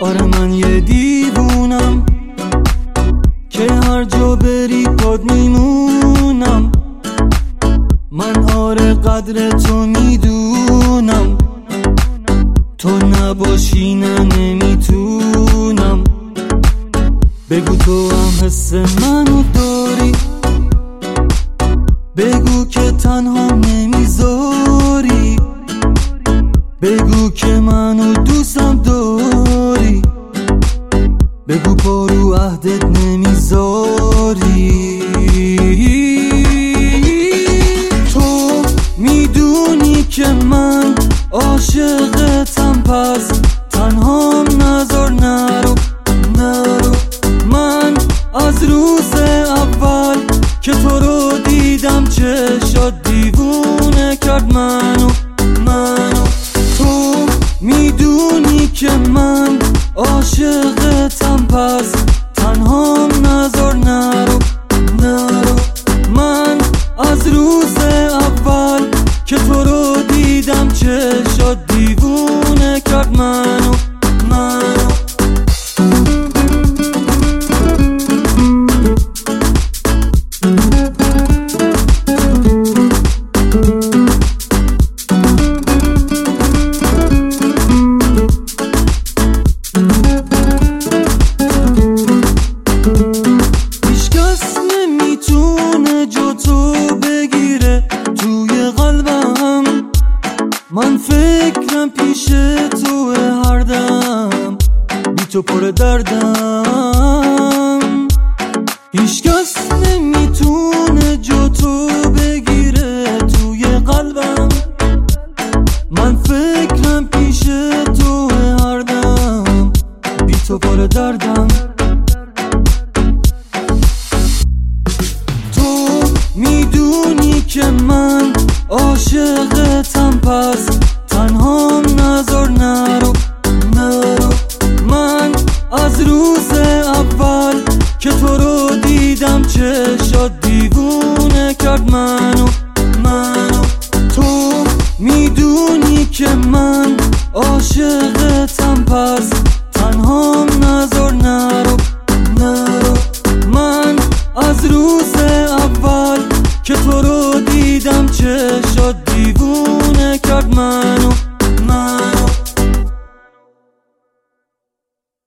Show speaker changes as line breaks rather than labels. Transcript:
آره من یه دیوونم که هر جا بری پاد میمونم. من آره قدر تو میدونم، تو نباشی نه نمیتونم. بگو تو هم حس منو داری، بگو که تنها نمیذاری، بگو که منو دوستم داری، بگو پا رو عهدت نمیذاری. تو میدونی که من عاشقتم، پس تنهام نذار نرو نرو. من از روز اول که تو رو دیدم چشات دیوونه کرد منو. تو میدونی که من عاشقتم، پس تنهام نذار نرو نرو. من از روز اول که تو رو دیدم چشات دیوونه کرد منو. من فکرم پیش تو هر دم، بی تو پر دردم. هیچکس نمیتونه جا تو بگیره توی قلبم. من فکرم پیش تو هر دم، بی تو پر دردم. تو میدونی که من عاشقتم، پس تنهام نذار نرو نرو. من از روز اول که تو رو دیدم چشات دیوونه کرد منو. تو میدونی که من عاشقتم، پس تنهام نذار نرو نرو. من از روز اول که تو رو دیدم چشات دیوونه کرد منو.